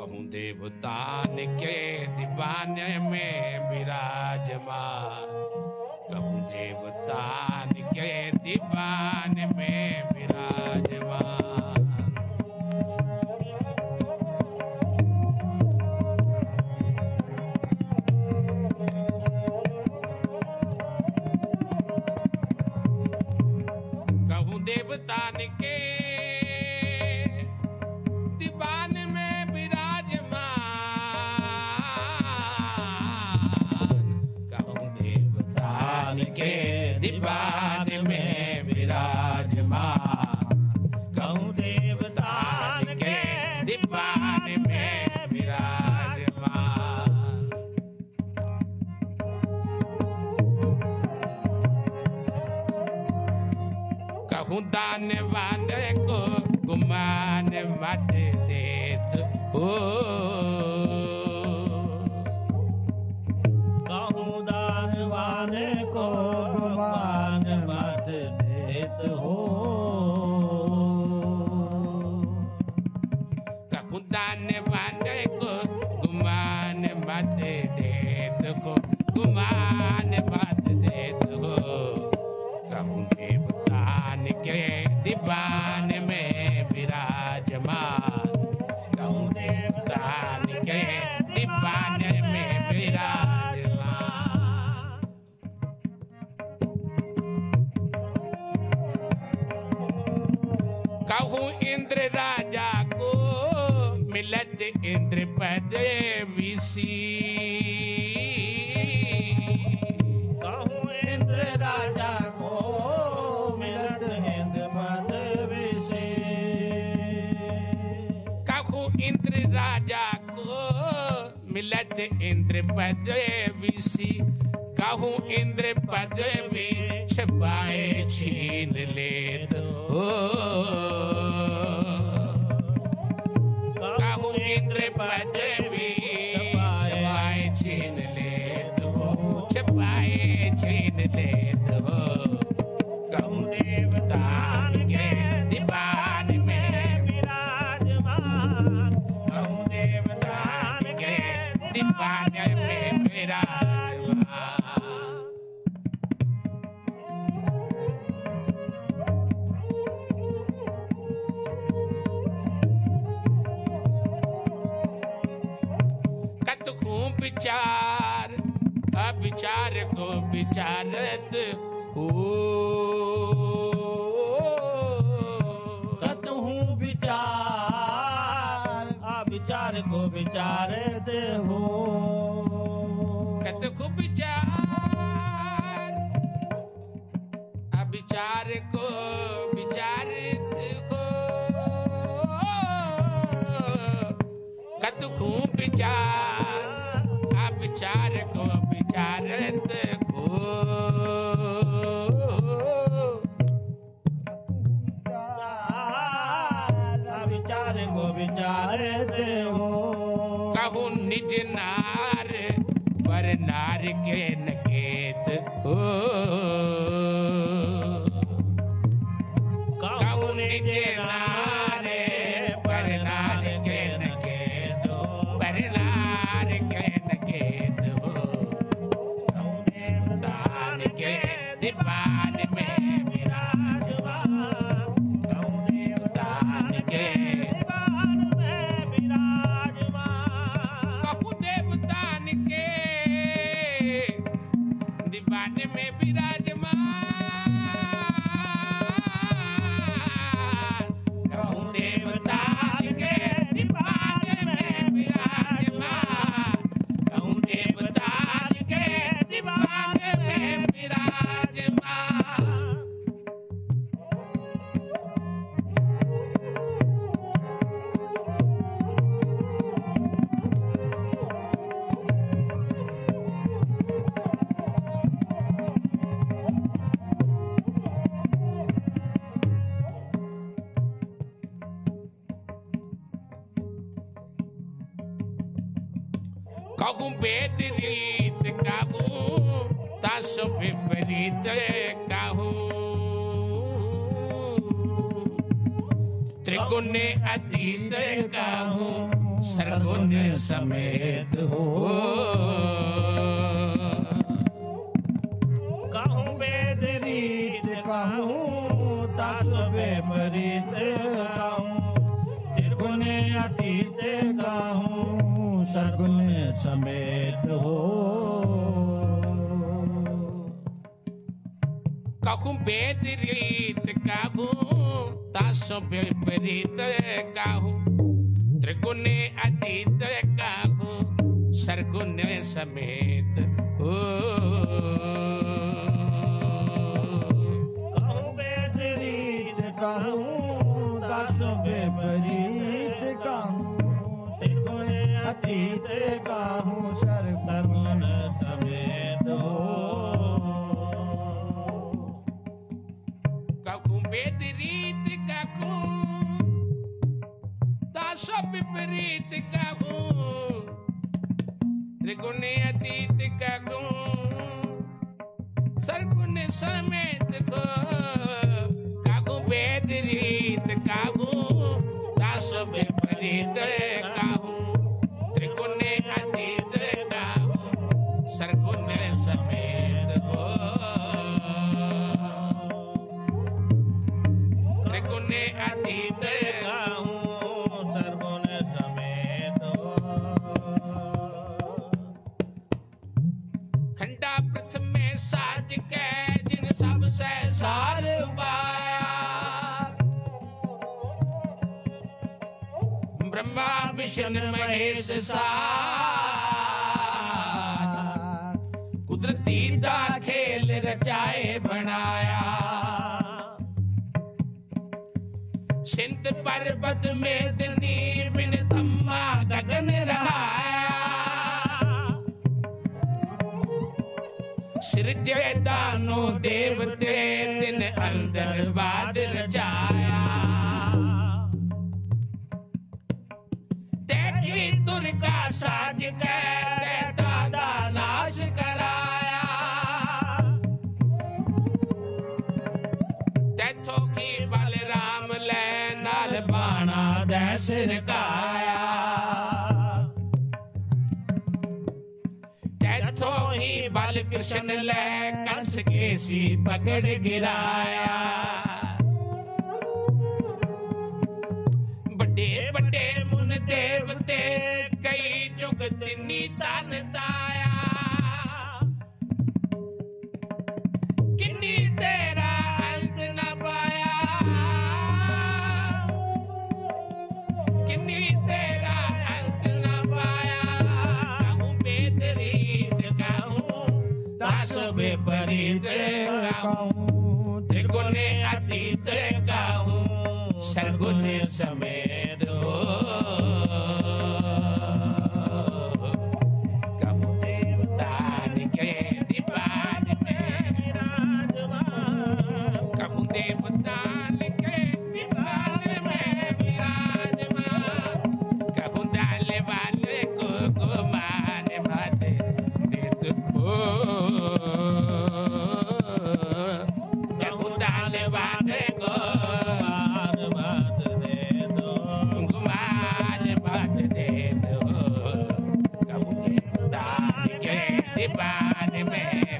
कहूँ देवतान के दीवाने में विराजमान, कहूँ देवतान के दीवाने में विराजमान। कहूँ देवतान के दीवान में विराजमान, कहूँ देवतान के दीवान में विराजमान, कहूँ देवतान के दीवान में विराजमान। कहूँ दान वाले को गुमान मत देत हो, कहूँ दान वाले को गुमान मत देत हो, कहूँ दान वाले को गुमान मत देत हो, गुमान मत देत हो। कहूँ देवतान के दीवान में विराजमान, कहूँ देवतान के दीवान में विराजमान। कहूँ इंद्र राजा को मिलत इंद्र पद विसी, कहूँ इंद्र राजा को मिलत इंद्र पद विसी, कहूँ इंद्र राजा को मिलत इंद्र पदवी, कहूँ इंद्र पदवी छपाए छीन लेत हो, कहूँ इंद्र पदवी छपाए छीन लेत हो, छपाए छीन लेत हो। कहूँ देवतान के दीवान में विराजमान, कहूँ देवतान के दीवान में विराजमान। कतहु विचार अविचार को विचारत हो, कतहु विचार अविचार को विचारत हो, कतहु विचार अविचार को विचारत हो, कतहु विचार अविचार को विचारत हो। विचार को विचारत हो, कहूँ निज नार पर नार के नकेत हो, कहूँ निज नार पर नार के नकेत हो, पर नार के नकेत हो। कहूँ देवतान के दीवान में विराजमान, कहूँ देवतान के दीवान में विराजमान, कहूँ देवतान के दीवान में विराजमान, कहूँ देवतान के दीवान में विराजमान, कहूँ देवतान के दीवान में विराजमान। कहूँ वेद रीत कहूँ तास विपरीत कहूँ, त्रिगुण अतीत कहूँ सरगुन समेत हो। कहूँ वेद रीत कहूँ दस विपरीत कहूँ त्रिगुण अतीत कहूँ सरगुन समेत हो। कहूँ वेद रीत कहूँ दस विपरीत कहूँ त्रिगुण अतीत कहूँ सरगुन समेत हो। कहूँ वेद रीत कहूँ दस विपरीत कहूँ त्रिगुण अतीत कहूँ सरगुन समेत हो। कहूँ वेद रीत कहूँ दस विपरीत कहूँ त्रिगुण अतीत कहूँ सरगुन समेत हो। कहूँ वेद रीत कहूँ दस विपरीत कहूँ त्रिगुण अतीत कहूँ सरगुन समेत हो। त्रिगुण अतीत कहूँ सरगुन समेत हो। खंडा प्रथम में साज के जिन सब से सार उबाया ब्रह्मा विष्णु महेश सार कुदरती दा खेल रचाए बनाया। सिंध पर्वत में दिनी बिन थम्मा गगन रहाया सिरजे दानो देवते दिन अंदर बाद रचाया। देखी दुर्गा साज के दादा नाश कराया तैथों की बलराम ले नाल बाणा दे सिरकाया। तैथों ही बल कृष्ण ले कंस के सी पकड़ गिराया। बड़े बड़े मुन देवते कई जुगत निदान दाया किन्नी तेरा अंत न पाया किन्नी तेरा अंत न पाया। कहूँ वेद रीत कहूँ दस विपरीत कहूँ त्रिगुण अतीत कहूँ सरगुन समेत हो। कहूँ देवतान के दीवान में विराजमान कहूँ देवतान के दीवान में विराजमान कहूँ डाले वाले को मान बात देत हो। कहूँ डाले वाले को दीवान में